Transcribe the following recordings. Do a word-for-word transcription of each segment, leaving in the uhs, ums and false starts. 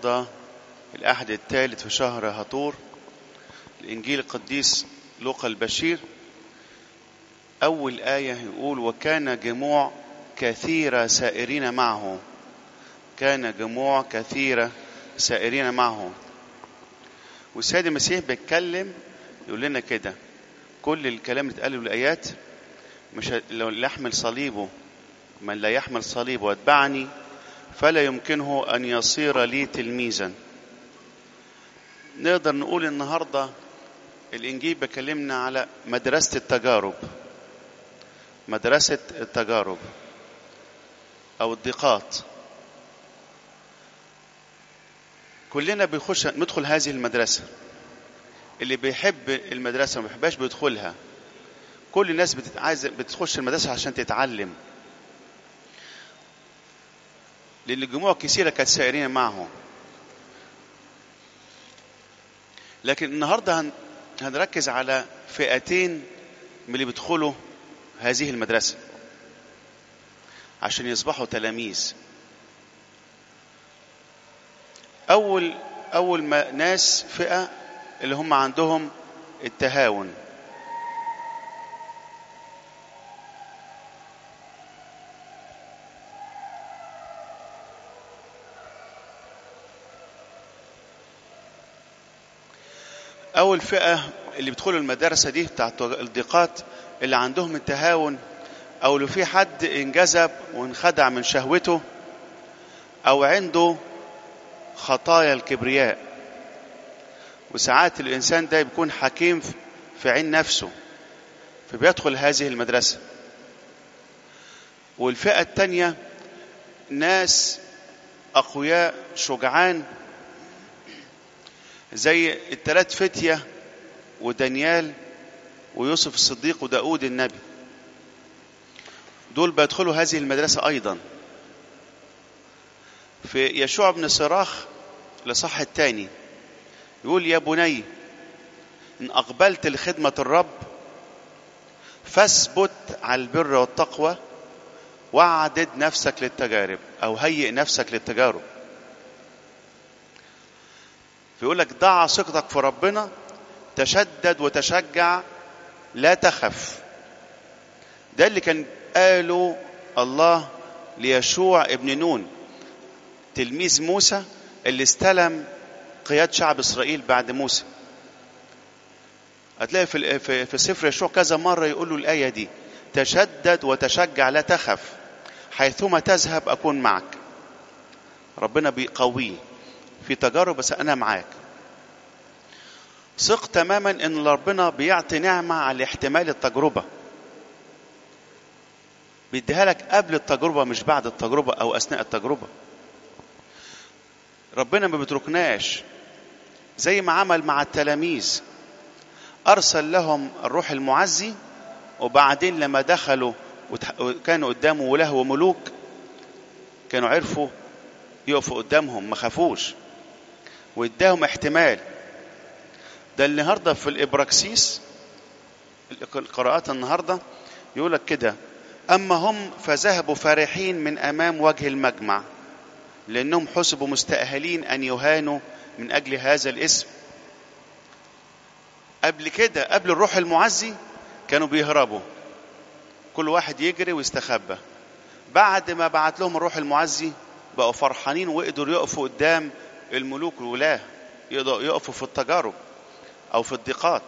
النهاردة الأحد الثالث في شهر هطور، الإنجيل القديس لوقا البشير. أول آية يقول: وكان جموع كثيرة سائرين معه. كان جموع كثيرة سائرين معه. والسيد المسيح بيتكلم يقول لنا كده، كل الكلام اللي اتقال الآيات مش لو يحمل صليبه، من لا يحمل صليبه واتبعني فلا يمكنه أن يصير لي تلميذا. نقدر نقول النهاردة الإنجيل بيكلمنا على مدرسة التجارب، مدرسة التجارب أو الضيقات. كلنا بيخش ندخل هذه المدرسة، اللي بيحب المدرسة ما بيحبهاش بيدخلها. كل الناس عايزة بتخش المدرسة عشان تتعلم، لأن الجموع كثيرة كانت سائرين معه. لكن النهاردة هنركز على فئتين من اللي بيدخلوا هذه المدرسة عشان يصبحوا تلاميذ. أول أول ما ناس فئة اللي هم عندهم التهاون. أول فئة اللي بيدخلوا المدرسة دي بتاعت الضيقات، اللي عندهم التهاون، أو لو في حد انجذب وانخدع من شهوته، أو عنده خطايا الكبرياء. وساعات الإنسان ده بيكون حكيم في عين نفسه فبيدخل هذه المدرسة. والفئة التانية ناس أقوياء شجعان زي الثلاث فتية ودانيال ويوسف الصديق وداود النبي. دول بيدخلوا هذه المدرسة أيضا. في يشوع بن صراخ لصح الثاني يقول: يا بني إن أقبلت لخدمة الرب فاثبت على البر والتقوى واعدد نفسك للتجارب، أو هيئ نفسك للتجارب. بيقول لك: ضع ثقتك في ربنا، تشدد وتشجع، لا تخف. ده اللي كان قاله الله ليشوع ابن نون تلميذ موسى اللي استلم قيادة شعب إسرائيل بعد موسى. هتلاقي في في سفر يشوع كذا مرة يقول له الآية دي: تشدد وتشجع لا تخف، حيثما تذهب أكون معك. ربنا بيقويه في تجارب، بس أنا معاك. ثق تماما إن ربنا بيعطي نعمة على احتمال التجربة، بيديها لك قبل التجربة مش بعد التجربة أو أثناء التجربة. ربنا ما بيتركناش، زي ما عمل مع التلاميذ، أرسل لهم الروح المعزي، وبعدين لما دخلوا وكانوا قدامه وله وملوك كانوا عرفوا يقفوا قدامهم، ما خافوش، واداهم احتمال. ده النهارده في الإبراكسيس القراءات النهارده يقول لك كده: أما هم فذهبوا فرحين من أمام وجه المجمع، لأنهم حسبوا مستأهلين أن يهانوا من أجل هذا الاسم. قبل كده قبل الروح المعزي كانوا بيهربوا، كل واحد يجري ويستخبى. بعد ما بعت لهم الروح المعزي بقوا فرحانين وقدروا يقفوا قدام الملوك والولاة، يقدروا يقفوا في التجارب أو في الضيقات.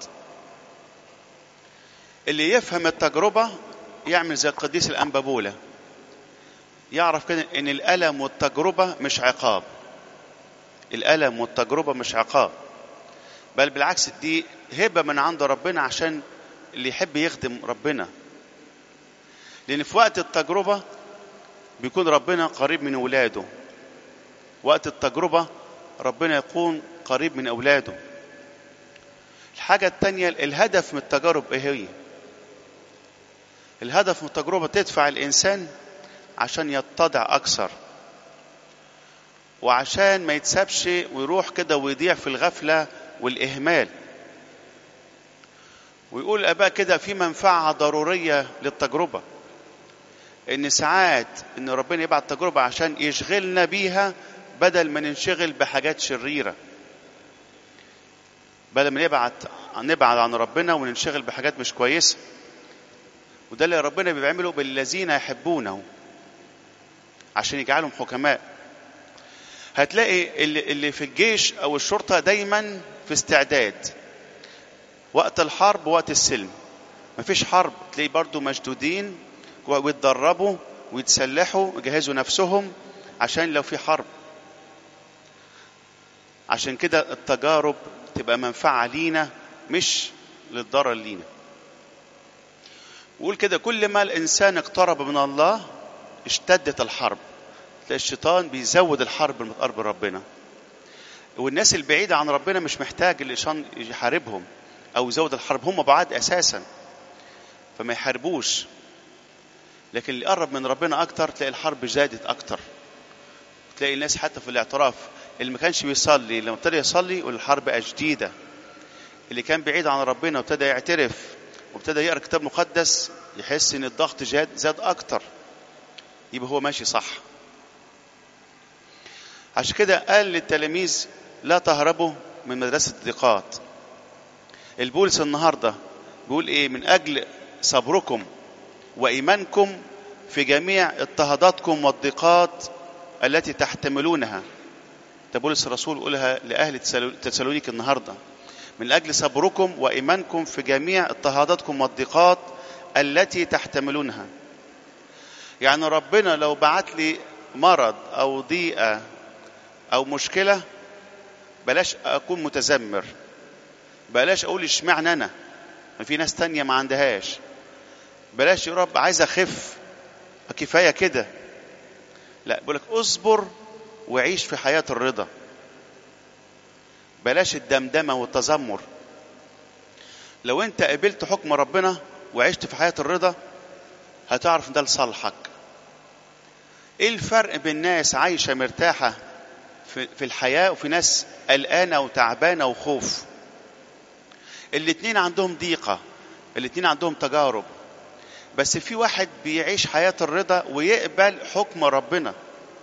اللي يفهم التجربة يعمل زي القديس الأنبابولة، يعرف كده إن الألم والتجربة مش عقاب. الألم والتجربة مش عقاب، بل بالعكس دي هبة من عند ربنا عشان اللي يحب يخدم ربنا. لأن في وقت التجربة بيكون ربنا قريب من أولاده. وقت التجربة ربنا يكون قريب من أولاده. الحاجة التانية، الهدف من التجارب إيه هي؟ الهدف من التجربة تدفع الإنسان عشان يتضع أكثر، وعشان ما يتسابش ويروح كده ويضيع في الغفلة والإهمال. ويقول الآباء كده في منفعة ضرورية للتجربة، إن ساعات إن ربنا يبعت تجربة عشان يشغلنا بيها بدل ما ننشغل بحاجات شريرة، بدل ما نبعد نبعد عن ربنا وننشغل بحاجات مش كويسة. وده اللي ربنا بيعمله بالذين يحبونه عشان يجعلهم حكماء. هتلاقي اللي, اللي في الجيش او الشرطة دايما في استعداد وقت الحرب ووقت السلم. مفيش حرب تلاقي برضو مشدودين ويتدربوا ويتسلحوا ويجهزوا نفسهم عشان لو في حرب. عشان كده التجارب تبقى منفعة لينا مش للضرر لينا. وقول كده كل ما الإنسان اقترب من الله اشتدت الحرب. تلاقي الشيطان بيزود الحرب المتقرب ربنا، والناس البعيدة عن ربنا مش محتاج الشيطان يحاربهم أو يزود الحرب، هم بعاد أساسا فما يحاربوش. لكن اللي قرب من ربنا أكتر تلاقي الحرب زادت أكتر. تلاقي الناس حتى في الاعتراف اللي ما كانش بيصلي لما ابتدى يصلي والحرب بقى جديدة. اللي كان بعيد عن ربنا وابتدى يعترف وابتدى يقرأ كتاب مقدس يحس ان الضغط زاد زاد اكتر، يبقى هو ماشي صح. عشان كده قال للتلاميذ لا تهربوا من مدرسة الضيقات. البولس النهاردة بيقول ايه؟ من اجل صبركم وايمانكم في جميع اضطهاداتكم والضيقات التي تحتملونها. ده بولس الرسول يقولها لأهل تسالونيك النهاردة، من أجل صبركم وإيمانكم في جميع اضطهاداتكم والضيقات التي تحتملونها. يعني ربنا لو بعت لي مرض أو ضيقة أو مشكلة بلاش أكون متذمر، بلاش أقول اشمعنى أنا، ما في ناس تانية ما عندهاش. بلاش يا رب عايز أخف كفاية كده. لا، بقولك اصبر وعيش في حياة الرضا. بلاش الدمدمة والتذمر. لو انت قبلت حكم ربنا وعشت في حياة الرضا هتعرف ان ده لصالحك. ايه الفرق بين ناس عايشة مرتاحة في الحياة وفي ناس قلقانة وتعبانة وخوف؟ الاتنين عندهم ضيقة، الاتنين عندهم تجارب، بس في واحد بيعيش حياة الرضا ويقبل حكم ربنا.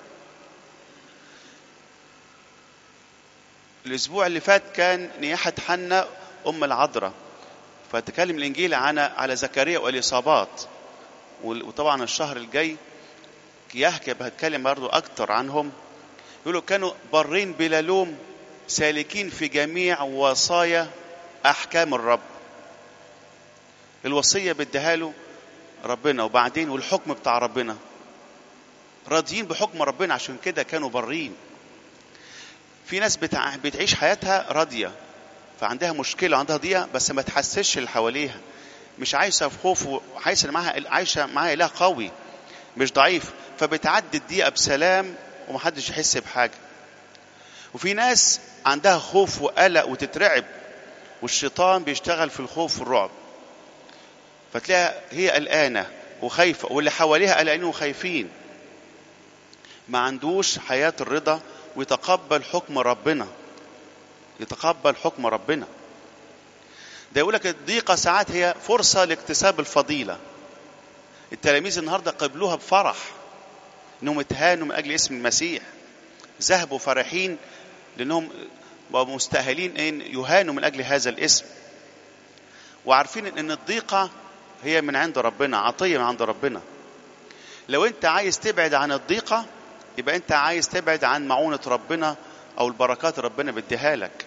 الأسبوع اللي فات كان نياحة حنة أم العذراء، فتكلم الإنجيل عن على زكريا والإصابات. وطبعا الشهر الجاي يحكي بهتكلم برضو أكتر عنهم. يقولوا كانوا برين بلا لوم سالكين في جميع وصايا أحكام الرب. الوصية بديها له ربنا وبعدين والحكم بتاع ربنا، راضيين بحكم ربنا، عشان كده كانوا برين. في ناس بتع... بتعيش حياتها راضية فعندها مشكلة عندها ضيقة بس ما تحسش اللي حواليها، مش عايشة في خوف وعايشة معاها عايشة معاها إله قوي مش ضعيف، فبتعدي الضيقة بسلام ومحدش يحس بحاجة. وفي ناس عندها خوف وقلق وتترعب والشيطان بيشتغل في الخوف والرعب، فتلاقيها هي قلقانة وخايفة واللي حواليها قلقانين وخايفين، ما عندوش حياة الرضا ويتقبل حكم ربنا. يتقبل حكم ربنا ده يقولك الضيقة ساعات هي فرصة لاكتساب الفضيلة. التلاميذ النهاردة قبلوها بفرح انهم اتهانوا من اجل اسم المسيح، ذهبوا فرحين لانهم مستاهلين ان يهانوا من اجل هذا الاسم، وعارفين ان الضيقة هي من عند ربنا، عطية من عند ربنا. لو انت عايز تبعد عن الضيقة يبقى انت عايز تبعد عن معونة ربنا او البركات ربنا بديها لك.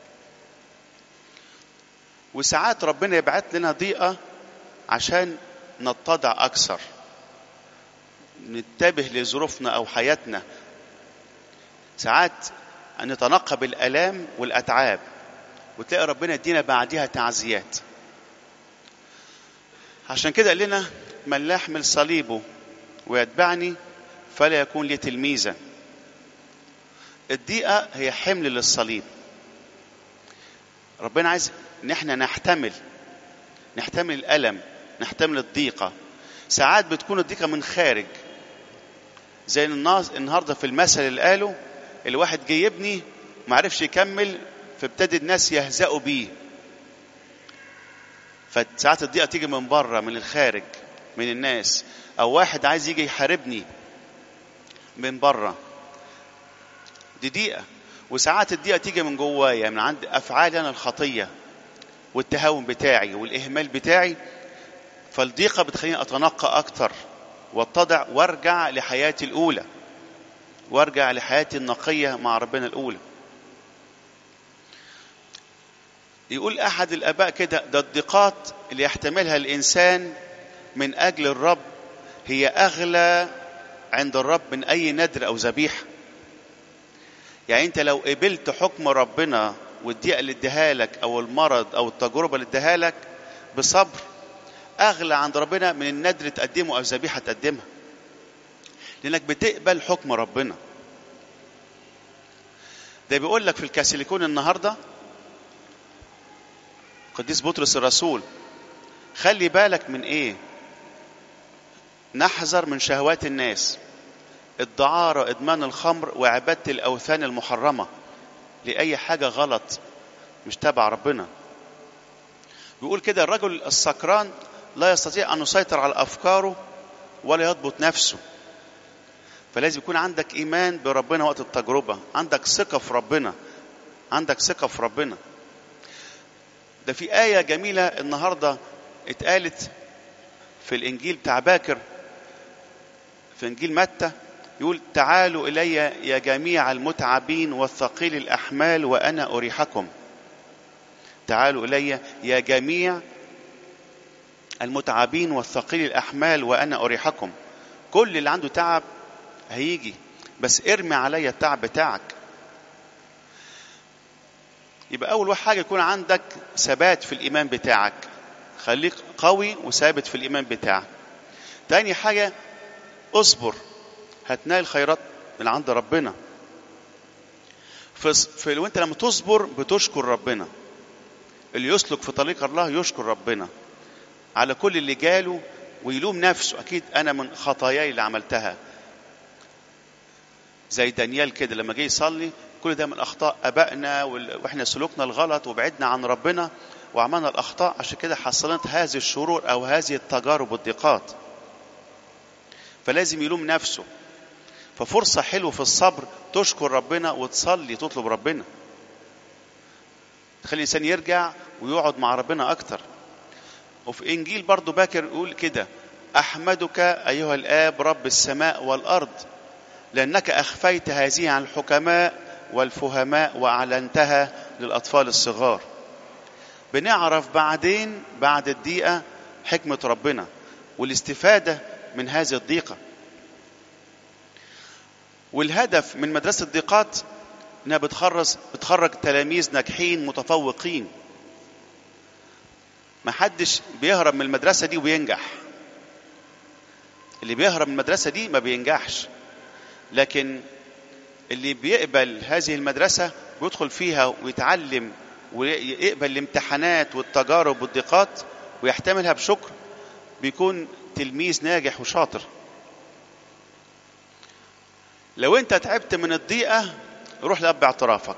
وساعات ربنا يبعت لنا ضيقة عشان نتضع اكثر، ننتبه لظروفنا او حياتنا. ساعات نتنقب الالام والاتعاب وتلاقي ربنا يدينا بعدها تعزيات. عشان كده قال لنا من لا يحمل صليبه ويتبعني فلا يكون لي تلميذا. الضيقة هي حمل للصليب. ربنا عايز ان احنا نحتمل نحتمل الألم، نحتمل الضيقة. ساعات بتكون الضيقة من خارج، زي الناس النهاردة في المثل اللي قاله الواحد جاي يبني ما عرفش يكمل فابتدى الناس يهزأوا بيه. فساعات الضيقة تيجي من بره من الخارج من الناس، او واحد عايز يجي يحاربني من بره. دي ضيقة. وساعات الضيقة تيجي من جوايا، من عند أفعالي أنا الخطية والتهاون بتاعي والإهمال بتاعي، فالضيقة بتخليني أتنقى أكتر واتضع وارجع لحياتي الأولى، وارجع لحياتي النقية مع ربنا الأولى. يقول أحد الآباء كده: ده الضيقات اللي يحتملها الإنسان من أجل الرب هي أغلى عند الرب من أي نذر أو ذبيحة. يعني أنت لو قبلت حكم ربنا والضيقة اللي اديها لك أو المرض أو التجربة اللي اديها لك بصبر، أغلى عند ربنا من النذر تقدمه أو ذبيحة تقدمها، لأنك بتقبل حكم ربنا. ده بيقول لك في الكاسيليكون النهارده قديس بطرس الرسول: خلي بالك من ايه؟ نحذر من شهوات الناس، الدعارة، ادمان الخمر، وعبادة الاوثان المحرمة، لأي حاجة غلط مش تبع ربنا. بيقول كده: الرجل السكران لا يستطيع ان يسيطر على افكاره ولا يضبط نفسه. فلازم يكون عندك ايمان بربنا وقت التجربة، عندك ثقة في ربنا، عندك ثقة في ربنا. ده في آية جميلة النهاردة اتقالت في الإنجيل بتاع باكر، في إنجيل متى، يقول: تعالوا إلي يا جميع المتعبين والثقيل الأحمال وأنا أريحكم. تعالوا إلي يا جميع المتعبين والثقيل الأحمال وأنا أريحكم. كل اللي عنده تعب هيجي، بس ارمي علي التعب بتاعك. يبقى أول حاجة يكون عندك ثبات في الإيمان بتاعك، خليك قوي وثابت في الإيمان بتاعك. تاني حاجة اصبر، هتنال خيرات من عند ربنا. في, في وانت لما تصبر بتشكر ربنا. اللي يسلك في طريق الله يشكر ربنا على كل اللي جاله ويلوم نفسه: أكيد أنا من خطاياي اللي عملتها. زي دانيال كده لما جه يصلي: كل ده من أخطاء أبائنا وإحنا سلوكنا الغلط وبعدنا عن ربنا وعملنا الأخطاء، عشان كده حصلت هذه الشرور أو هذه التجارب والضيقات. فلازم يلوم نفسه. ففرصة حلوة في الصبر تشكر ربنا وتصلي تطلب ربنا، تخلي الإنسان يرجع ويقعد مع ربنا أكتر. وفي إنجيل برضو باكر يقول كده: أحمدك أيها الآب رب السماء والأرض، لأنك أخفيت هذه عن الحكماء والفهماء وأعلنتها للأطفال الصغار. بنعرف بعدين بعد الضيقة حكمة ربنا والاستفادة من هذه الضيقة. والهدف من مدرسة الضيقات انها بتخرج بتخرج تلاميذ ناجحين متفوقين. ما حدش بيهرب من المدرسة دي وبينجح. اللي بيهرب من المدرسة دي ما بينجحش، لكن اللي بيقبل هذه المدرسة بيدخل فيها ويتعلم ويقبل الامتحانات والتجارب والضيقات ويحتملها بشكر، بيكون تلميذ ناجح وشاطر. لو انت تعبت من الضيقة روح لأب اعترافك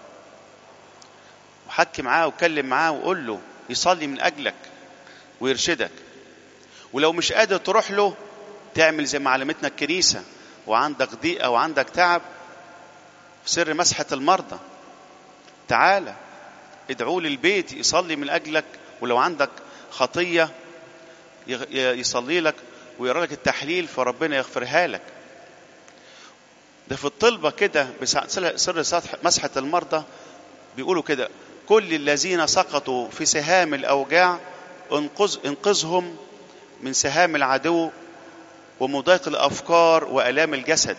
وحكي معاه وكلم معاه وقول له يصلي من أجلك ويرشدك. ولو مش قادر تروح له تعمل زي ما علمتنا الكنيسة، وعندك ضيقة وعندك تعب، في سر مسحة المرضى تعالى ادعوا للبيت يصلي من أجلك. ولو عندك خطية يصلي لك ويرى لك التحليل فربنا يغفرها لك. ده في الطلبة كده سر مسحة المرضى بيقولوا كده: كل الذين سقطوا في سهام الأوجاع انقذ انقذهم من سهام العدو ومضايق الأفكار وألام الجسد.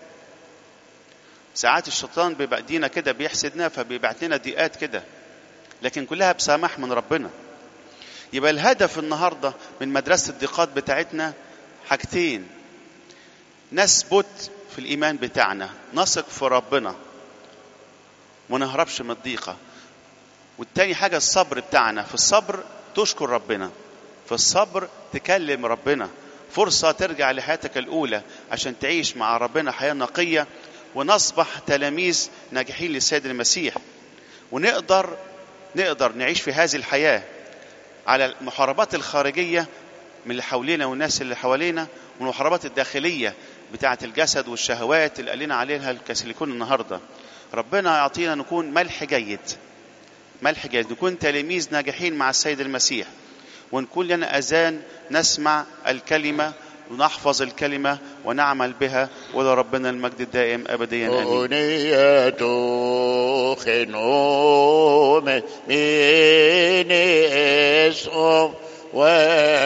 ساعات الشيطان بيبقى دينا كده بيحسدنا فبيبعت لنا ضيقات كده، لكن كلها بسماح من ربنا. يبقى الهدف النهاردة من مدرسة الضيقات بتاعتنا حاجتين: نثبت في الإيمان بتاعنا، نثق في ربنا ونهربش من الضيقة. والتاني حاجة الصبر بتاعنا، في الصبر تشكر ربنا، في الصبر تكلم ربنا. فرصة ترجع لحياتك الأولى عشان تعيش مع ربنا حياة نقية، ونصبح تلاميذ ناجحين للسيد المسيح، ونقدر نقدر نعيش في هذه الحياة على المحاربات الخارجية من اللي حوالينا والناس اللي حوالينا، والمحاربات الداخلية بتاعة الجسد والشهوات اللي قالنا عليها الكاثوليكون النهاردة. ربنا يعطينا نكون ملح جيد، ملح جيد، نكون تلاميذ ناجحين مع السيد المسيح، ونكون لنا أذان نسمع الكلمة ونحفظ الكلمة ونعمل بها، ولا ربنا المجد الدائم أبديا آمين.